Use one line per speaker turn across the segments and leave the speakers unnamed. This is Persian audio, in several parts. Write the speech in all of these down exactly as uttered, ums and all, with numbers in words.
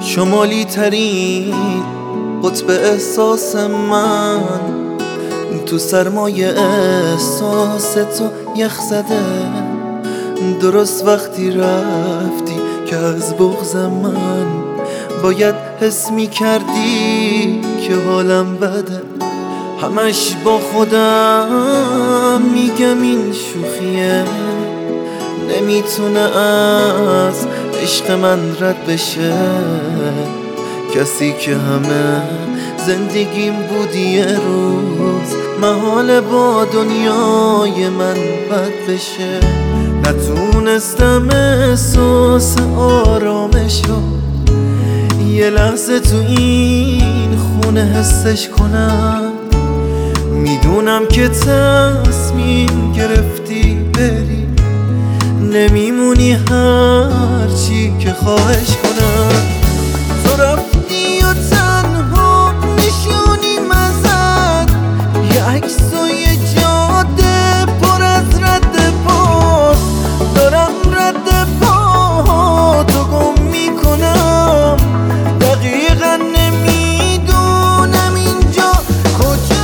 شمالی ترین قطب احساس من، تو سرمایه احساس تو یخ زده. درست وقتی رفتی که از بغض من باید حس می کردی که حالم بده. همش با خودم میگم این شوخیه، نمیتونه از عشق من رد بشه. کسی که همه زندگیم بود یه روز محال با دنیای من بد بشه. نتونستم احساس آرامشو یه لحظه تو این خونه حسش کنم. میدونم که تصمیم گرفتی بری، نمیمونی هرچی که خواهش کنم. تو رفتی و تنها نشونیم ازت، یه عکس و یه جاده پر از رد پا. دارم رد پا تو گم میکنم، دقیقا نمیدونم اینجا کجا.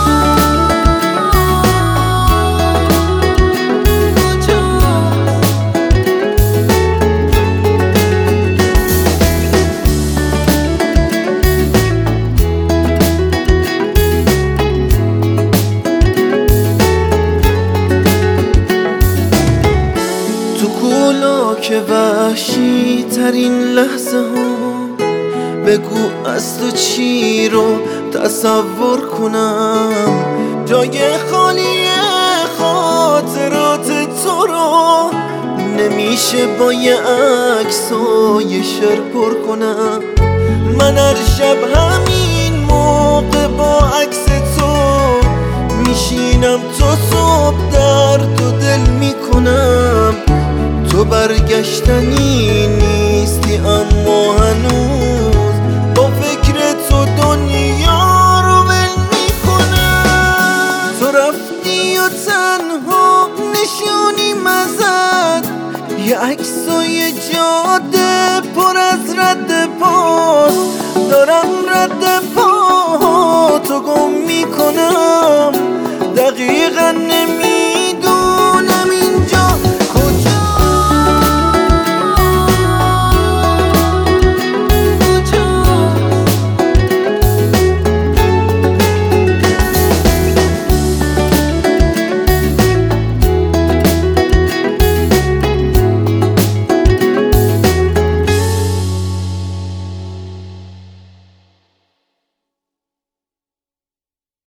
تو کولا که وحشی ترین لحظه ها، بگو از تو چی رو تصور کنم. جای خالی خاطرات تو رو نمیشه با یه عکس و یه شعر پر کنم. من هر شب همین موقع با عکس تو میشینم، تو صبح درد و دل میکنم. تو برگشتنی نیستی اما هنوز با فکر تو دنیا رو ول میکنم. تو رفتی و تنها نشونیم ازت، یه عکس و یه جاده پر از رد پاست. دارم رد پا تو گم میکنم، دقیقا نمی